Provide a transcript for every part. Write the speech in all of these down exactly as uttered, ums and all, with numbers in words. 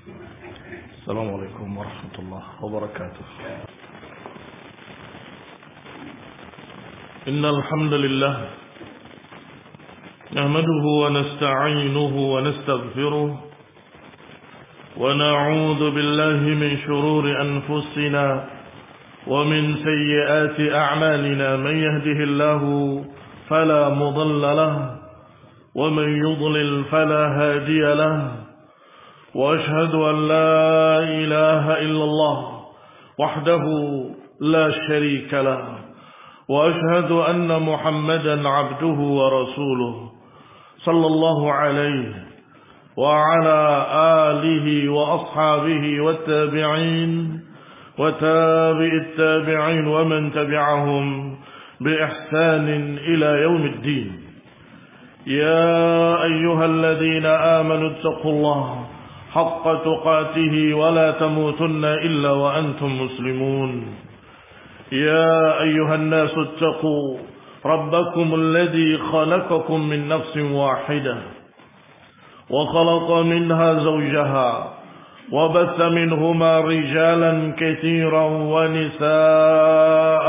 Assalamualaikum warahmatullahi wabarakatuh. Innal hamdalillah nahmaduhu wa nasta'inuhu wa nastaghfiruh wa na'udzu billahi min shururi anfusina wa min sayyiati a'malina man yahdihillahu fala mudilla lahu wa man yudlil fala hadiya lahu. وأشهد أن لا إله إلا الله وحده لا شريك له وأشهد أن محمدا عبده ورسوله صلى الله عليه وعلى آله وأصحابه والتابعين وتابع التابعين ومن تبعهم بإحسان إلى يوم الدين. يا أيها الذين آمنوا اتقوا الله حق تقاته ولا تموتن إلا وأنتم مسلمون. يا أيها الناس اتقوا ربكم الذي خلقكم من نفس واحدة وخلق منها زوجها وبث منهما رجالا كثيرا ونساء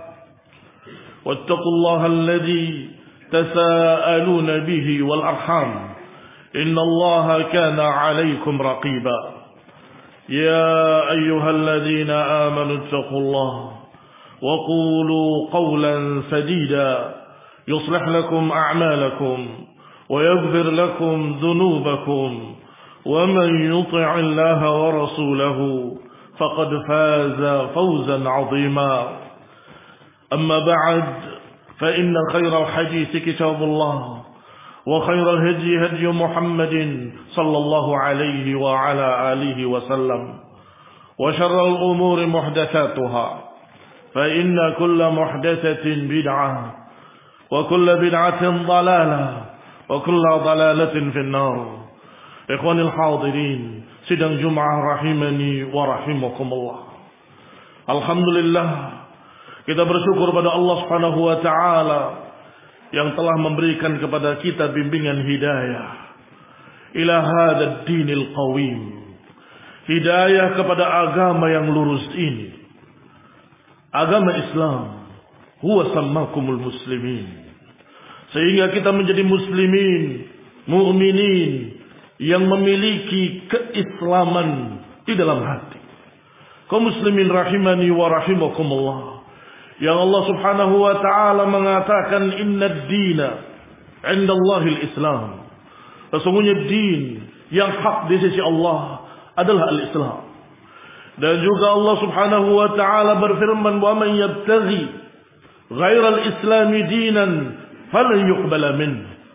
واتقوا الله الذي تساءلون به والأرحام إن الله كان عليكم رقيبا. يا أيها الذين آمنوا اتقوا الله وقولوا قولا سديدا يصلح لكم أعمالكم ويغفر لكم ذنوبكم ومن يطع الله ورسوله فقد فاز فوزا عظيما. أما بعد فإن خير الحديث كتاب الله وخير الهدي هدي محمد صلى الله عليه وعلى آله وسلم وشر الأمور محدثاتها فإن كل محدثة بدعة وكل بدعة ضلالة وكل ضلالة في النار. إخواني الحاضرين sidang Jumat rahimani wa rahimakumullah. Alhamdulillah, kita bersyukur pada Allah Subhanahu wa taala yang telah memberikan kepada kita bimbingan hidayah ila hadzal dinil qawim, hidayah kepada agama yang lurus ini, agama Islam. Huwa sammakumul muslimin, sehingga kita menjadi muslimin, mu'minin yang memiliki keislaman di dalam hati. Kaum muslimin rahimani wa rahimakumullah, yang Allah subhanahu wa ta'ala mengatakan innad dina indallahil Islam. Sesungguhnya din yang hak di sisi Allah adalah al-Islam. Dan juga Allah subhanahu wa ta'ala berfirman, wa man yabtaghi ghairal islami dinan falan yuqbala min.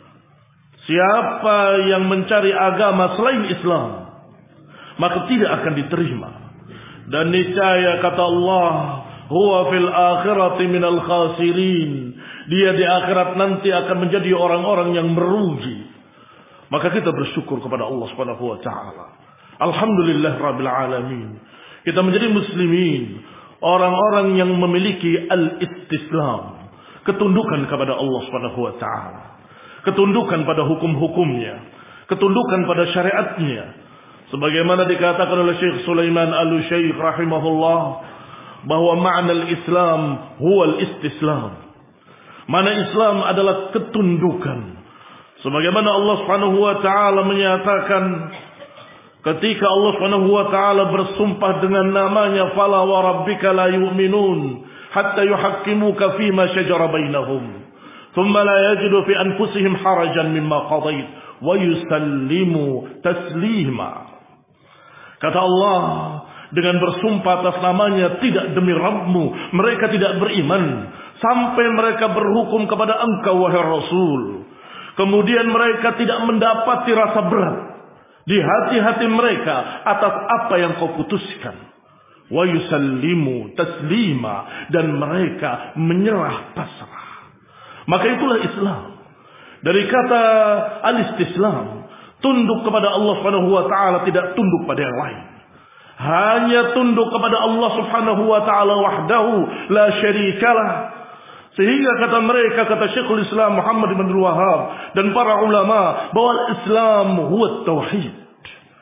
Siapa yang mencari agama selain Islam, maka tidak akan diterima. Dan niscaya kata Allah, huwa fil akhirati minal khasirin, dia di akhirat nanti akan menjadi orang-orang yang merugi. Maka kita bersyukur kepada Allah Subhanahu wa taala. Alhamdulillah rabbil alamin. Kita menjadi muslimin, orang-orang yang memiliki al-istislam, ketundukan kepada Allah Subhanahu wa taala, ketundukan pada hukum-hukumnya, ketundukan pada syariatnya. Sebagaimana dikatakan oleh Syekh Sulaiman Al-Syekh rahimahullah, bahwa makna Islam huwal istislam. Makna Islam adalah ketundukan. Sebagaimana Allah Subhanahu wa taala menyatakan ketika Allah Subhanahu wa taala bersumpah dengan namanya, fala wa rabbika la yu'minun hatta yuhaqqimuka fima shajara bainahum thumma la yajidu fi anfusihim harajan mimma qadait wa yusallimu taslima. Kata Allah, dengan bersumpah atas namanya, tidak demi Rabbmu, mereka tidak beriman sampai mereka berhukum kepada engkau wahai Rasul. Kemudian mereka tidak mendapati rasa berat di hati-hati mereka atas apa yang kau putuskan. Wa yusallimu taslima, dan mereka menyerah pasrah. Maka itulah Islam. Dari kata al-istislam, tunduk kepada Allah Subhanahu wa taala, tidak tunduk pada yang lain. Hanya tunduk kepada Allah Subhanahu wa taala wahdahu la syarikalah. Sehingga kata mereka, kata Syekhul Islam Muhammad bin Abdul Wahhab dan para ulama, bahwa Islam huwa tauhid.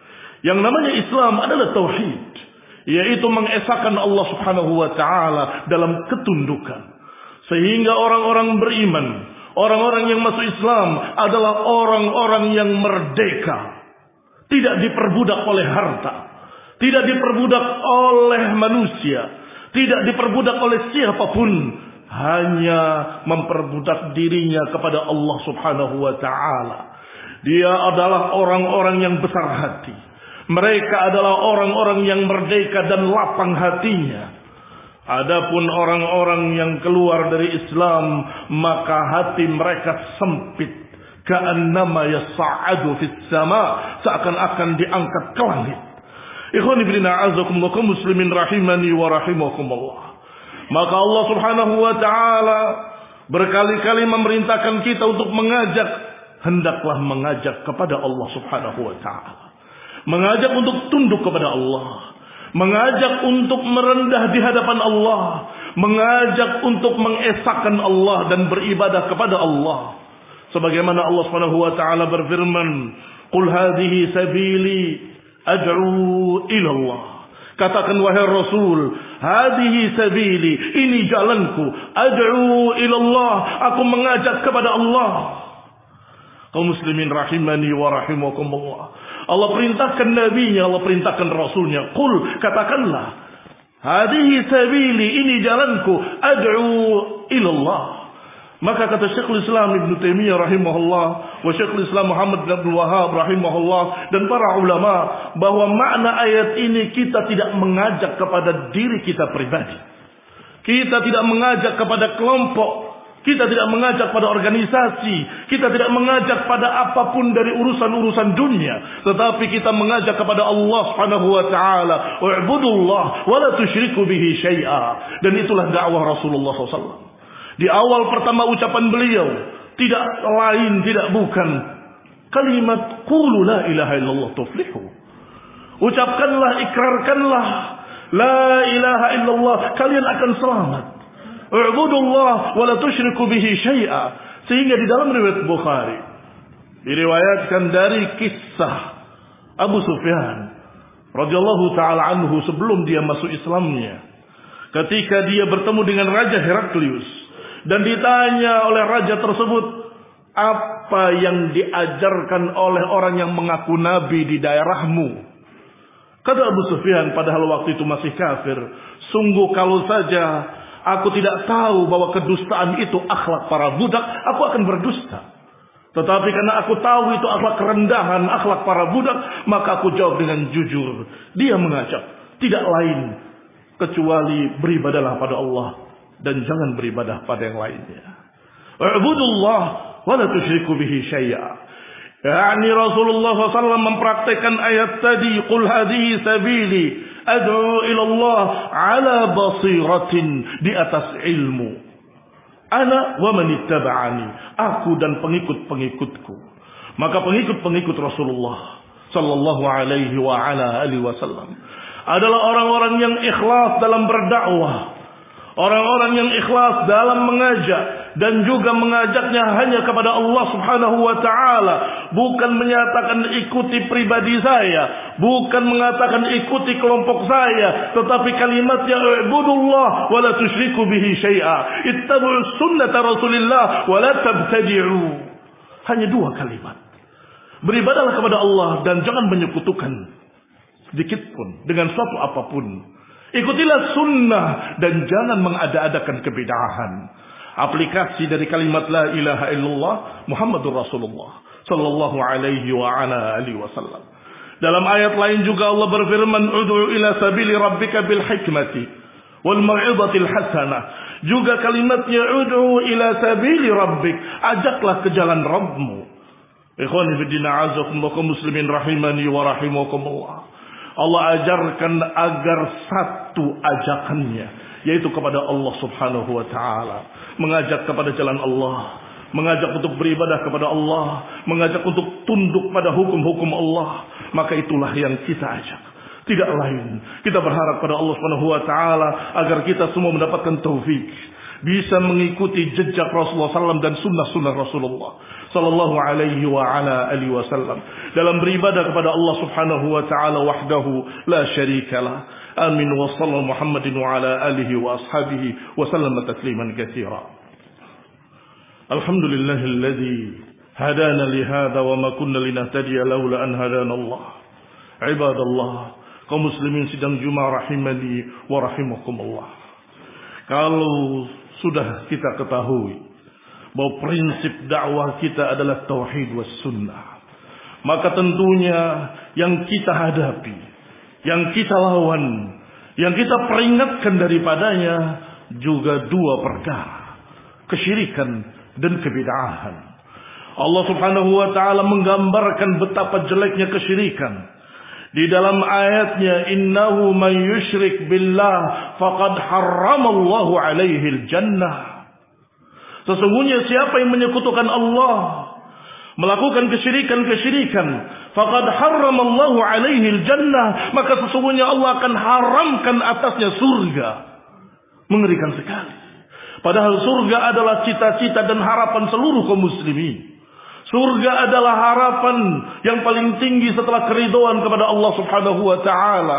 Yang namanya Islam adalah tauhid, yaitu mengesahkan Allah Subhanahu wa taala dalam ketundukan. Sehingga orang-orang beriman, orang-orang yang masuk Islam adalah orang-orang yang merdeka, tidak diperbudak oleh harta, tidak diperbudak oleh manusia, tidak diperbudak oleh siapapun, hanya memperbudak dirinya kepada Allah Subhanahu wa taala. Dia adalah orang-orang yang besar hati. Mereka adalah orang-orang yang merdeka dan lapang hatinya. Adapun orang-orang yang keluar dari Islam, maka hati mereka sempit, ka'annama yas'adu fis sama, seakan-akan diangkat ke langit. Ikhwani fillah a'azzakumullah muslimin rahimani wa rahimakumullah. Maka Allah Subhanahu wa taala berkali-kali memerintahkan kita untuk mengajak, hendaklah mengajak kepada Allah Subhanahu wa taala. Mengajak untuk tunduk kepada Allah, mengajak untuk merendah di hadapan Allah, mengajak untuk mengesahkan Allah dan beribadah kepada Allah. Sebagaimana Allah Subhanahu wa taala berfirman, "Qul hadhihi sabili ad'u ila Allah." Katakan wahai Rasul, hadhihi sabili, ini jalanku, ad'u ila Allah, aku mengajak kepada Allah. Kaum muslimin rahimani wa rahimakumullah. Allah perintahkan nabinya, Allah perintahkan rasulnya. Qul, katakanlah, hadhihi sabili, ini jalanku, ad'u ila Allah. Maka kata Syekhul Islam Ibn Taimiyah rahimahullah, wa Syekhul Islam Muhammad bin Abdul Wahhab rahimahullah, dan para ulama, bahwa makna ayat ini kita tidak mengajak kepada diri kita pribadi. Kita tidak mengajak kepada kelompok. Kita tidak mengajak pada organisasi. Kita tidak mengajak pada apapun dari urusan-urusan dunia. Tetapi kita mengajak kepada Allah Subhanahu wa ta'ala. Wa'budullah wa la tusyriku bihi syai'a. Dan itulah dakwah Rasulullah shallallahu alaihi wasallam. Di awal pertama ucapan beliau, tidak lain, tidak bukan kalimat qulu la ilaha illallah tuflihu. Ucapkanlah, ikrarkanlah la ilaha illallah, kalian akan selamat. U'budullah wa la tusyriku bihi syai'a. Sehingga di dalam riwayat Bukhari diriwayatkan dari kisah Abu Sufyan radhiyallahu taala anhu sebelum dia masuk Islamnya, ketika dia bertemu dengan Raja Heraklius dan ditanya oleh raja tersebut, apa yang diajarkan oleh orang yang mengaku nabi di daerahmu? Kata Abu Sufyan, padahal waktu itu masih kafir, sungguh kalau saja aku tidak tahu bahwa kedustaan itu akhlak para budak, aku akan berdusta. Tetapi karena aku tahu itu akhlak kerendahan, akhlak para budak, maka aku jawab dengan jujur. Dia mengajak, tidak lain kecuali beribadahlah pada Allah dan jangan beribadah pada yang lainnya. U'budullah wa la tusyriku bihi syai'a. Yani Rasulullah shallallahu alaihi wasallam mempraktikkan ayat tadi, qul hadhihi sabili ad'u ila Allah ala basiratin, di atas ilmu. Ana wa man ittaba'ani, aku dan pengikut-pengikutku. Maka pengikut-pengikut Rasulullah sallallahu alaihi wa ala alihi wasallam adalah orang-orang yang ikhlas dalam berdakwah, orang-orang yang ikhlas dalam mengajak, dan juga mengajaknya hanya kepada Allah Subhanahu wa taala, bukan menyatakan ikuti pribadi saya, bukan mengatakan ikuti kelompok saya, tetapi kalimatnya ibudullah wa la tusyriku bihi syai'a, ittabi'u sunnata Rasulillah wa la tabtadi'u. Hanya dua kalimat. Beribadahlah kepada Allah dan jangan menyekutukan sedikit pun dengan suatu apapun. Ikutilah sunnah dan jangan mengada-adakan kebidahan. Aplikasi dari kalimat la ilaha illallah Muhammadur Rasulullah sallallahu alaihi wa ala alihi wasallam. Dalam ayat lain juga Allah berfirman, ud'u ila sabili rabbika bil hikmati wal mau'izatil hasanah. Juga kalimatnya ud'u ila sabili rabbik, ajaklah ke jalan Rabbmu. Ikhwani fi din, a'azzakumullah muslimin rahimani wa rahimakumullah. Allah ajarkan agar satu ajakannya, yaitu kepada Allah Subhanahu wa taala, mengajak kepada jalan Allah, mengajak untuk beribadah kepada Allah, mengajak untuk tunduk pada hukum-hukum Allah. Maka itulah yang kita ajak, tidak lain. Kita berharap pada Allah Subhanahu wa taala agar kita semua mendapatkan taufik, bisa mengikuti jejak Rasulullah sallallahu alaihi wasallam dan sunnah-sunnah Rasulullah sallallahu alaihi wa ala alihi wasallam dalam beribadah kepada Allah Subhanahu wa taala wahdahu la syarikalah. Amin wa sallallahu Muhammadin wa ala alihi wa ashabihi wa sallam tasliman katsira. Alhamdulillahilladzi hadana li hadza wa ma kunna linahtadiya laula an hadana Allah. Ibadallah, kaum muslimin sidang Jumat rahimani wa rahimakumullah. Kalau sudah kita ketahui bahwa prinsip dakwah kita adalah tauhid was sunnah, maka tentunya yang kita hadapi, yang kita lawan, yang kita peringatkan daripadanya juga dua perkara, kesyirikan dan kebid'ahan. Allah Subhanahu wa taala menggambarkan betapa jeleknya kesyirikan di dalam ayatnya, innahu man yusyrik billah faqad harramallahu alaihi al-jannah. Sesungguhnya siapa yang menyekutukan Allah, melakukan kesyirikan-kesyirikan, faqad harramallahu alaihi al-jannah, maka sesungguhnya Allah akan haramkan atasnya surga. Mengerikan sekali. Padahal surga adalah cita-cita dan harapan seluruh kaum muslimin. Surga adalah harapan yang paling tinggi setelah keridhaan kepada Allah Subhanahu wa taala.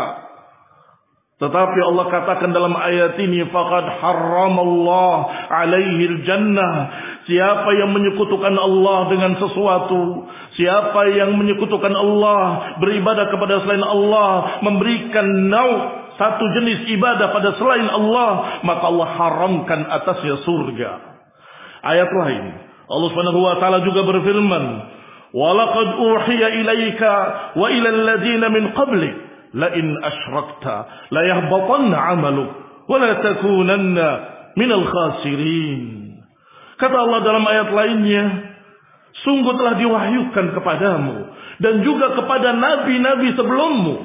Tetapi Allah katakan dalam ayat ini, faqad harramallahu alaihi al-jannah. Siapa yang menyekutukan Allah dengan sesuatu, siapa yang menyekutukan Allah, beribadah kepada selain Allah, memberikan nau' satu jenis ibadah pada selain Allah, maka Allah haramkan atasnya surga. Ayat lain, Allah Subhanahu wa taala juga berfirman, "Wa laqad uhiya ilaika wa ila alladziina min qablik la in asyrakta la yahbatanna 'amaluk wa la takunanna minal khasirin." Kata Allah dalam ayat lainnya, sungguh telah diwahyukan kepadamu dan juga kepada nabi-nabi sebelummu,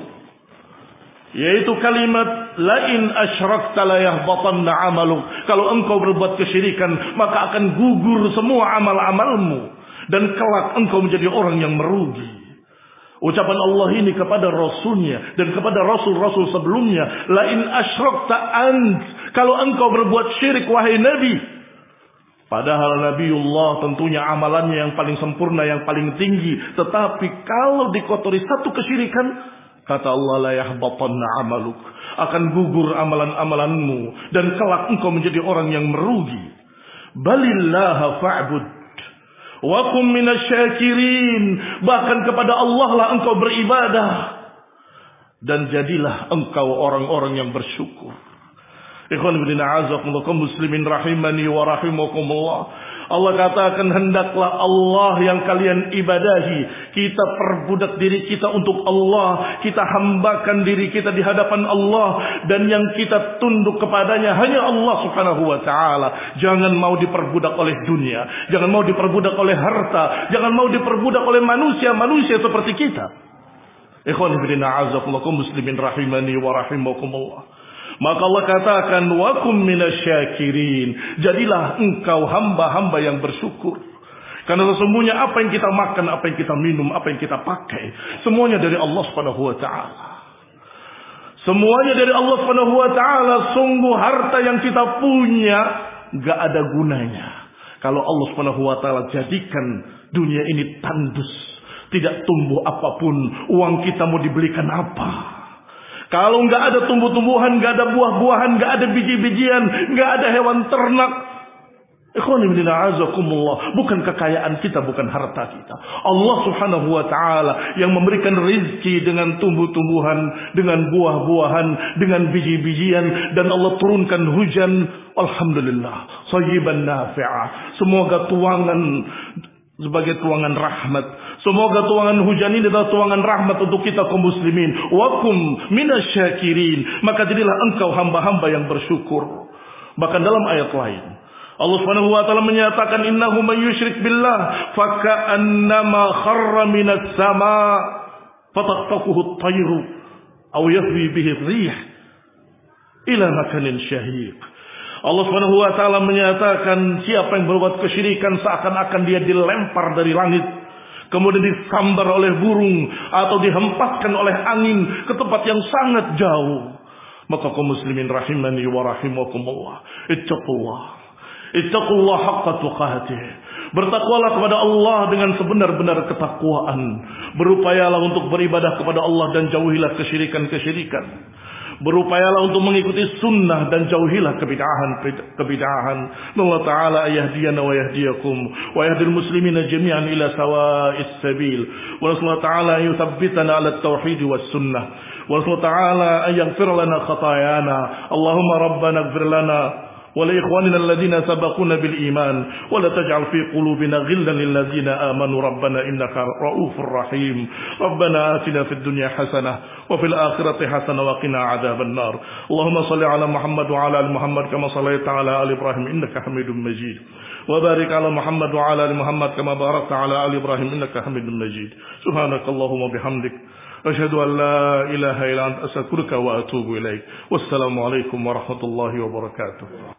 yaitu kalimat la in asyrakta la yahbatanna 'amaluk. Kalau engkau berbuat kesyirikan, maka akan gugur semua amal-amalmu dan kelak engkau menjadi orang yang merugi. Ucapan Allah ini kepada Rasulnya dan kepada Rasul-Rasul sebelumnya, la in asyrakta ant, kalau engkau berbuat syirik wahai Nabi. Padahal Nabiullah tentunya amalannya yang paling sempurna, yang paling tinggi. Tetapi kalau dikotori satu kesyirikan, kata Allah, la yahbatanna amaluk, akan gugur amalan-amalanmu dan kelak engkau menjadi orang yang merugi. Balillaha fa'bud wa kum minasyakirin, bahkan kepada Allah lah engkau beribadah dan jadilah engkau orang-orang yang bersyukur. Ikhwan fillah a'azakumullah, kaum muslimin rahimani wa rahimakumullah. Allah katakan, hendaklah Allah yang kalian ibadahi. Kita perbudak diri kita untuk Allah. Kita hambakan diri kita di hadapan Allah. Dan yang kita tunduk kepadanya hanya Allah Subhanahu wa ta'ala. Jangan mau diperbudak oleh dunia. Jangan mau diperbudak oleh harta. Jangan mau diperbudak oleh manusia-manusia seperti kita. Ikhwan fillah a'azakumullah, kaum muslimin rahimani wa rahimakumullah. Maka Allah katakan, wa kum minasyakirin, jadilah engkau hamba-hamba yang bersyukur. Karena sesungguhnya apa yang kita makan, apa yang kita minum, apa yang kita pakai, semuanya dari Allah Subhanahu wa taala. Semuanya dari Allah Subhanahu wa taala. Sungguh harta yang kita punya enggak ada gunanya kalau Allah Subhanahu wa taala jadikan dunia ini tandus, tidak tumbuh apapun. Uang kita mau dibelikan apa? Kalau nggak ada tumbuh-tumbuhan, nggak ada buah-buahan, nggak ada biji-bijian, nggak ada hewan ternak. Ikhwani fillah azakumullah, bukan kekayaan kita, bukan harta kita. Allah Subhanahu wa taala yang memberikan rezeki dengan tumbuh-tumbuhan, dengan buah-buahan, dengan biji-bijian, dan Allah turunkan hujan. Alhamdulillah, shayyiban nafi'ah. Semoga tuangan sebagai tuangan rahmat. Semoga tuangan hujan ini adalah tuangan rahmat untuk kita kaum muslimin. Wakum minasyakirin, maka jadilah engkau hamba-hamba yang bersyukur. Bahkan dalam ayat lain Allah Subhanahu wa taala menyatakan, innahu may yusyrik billah faka'annama kharra minas sama' fataqtafuhu at-tayru aw yahwi bihi ar-rih ila makanin syahiq. Allah Subhanahu wa taala menyatakan, siapa yang berbuat kesyirikan seakan-akan dia dilempar dari langit, kemudian disambar oleh burung atau dihempaskan oleh angin ke tempat yang sangat jauh. Maka kaum muslimin rahimani wa rahimakumullah, ittaqullah, ittaqullah haqqa tuqatih. Bertakwalah kepada Allah dengan sebenar-benar ketakwaan. Berupayalah untuk beribadah kepada Allah dan jauhilah kesyirikan-kesyirikan. Berupayalah untuk mengikuti sunnah dan jauhilah kebid'ahan kebid'ahan. Allah Ta'ala ayahdiyana wa yahdiyakum wa yahdil muslimina jami'an ila sawa'is sabil. Wa Allah Ta'ala yuthabbitana ala at-tauhid was sunnah. Wa Allah Ta'ala ayaghfir lana khatayana. Allahumma rabbana ighfir lana ولإخواننا الذين سبقونا بالإيمان ولا تجعل في قلوبنا غلا للذين آمنوا ربنا إنك رؤوف رحيم ربنا آتنا في الدنيا حسنة وفي الآخرة حسنة وقنا عذاب النار اللهم صل على محمد وعلى آل محمد كما صليت على آل إبراهيم إنك حميد مجيد وبارك على محمد وعلى آل محمد كما باركت على آل إبراهيم إنك حميد مجيد سبحانك اللهم وبحمدك أشهد أن لا إله إلا أنت أستغفرك وأتوب إليك والسلام عليكم ورحمة الله وبركاته.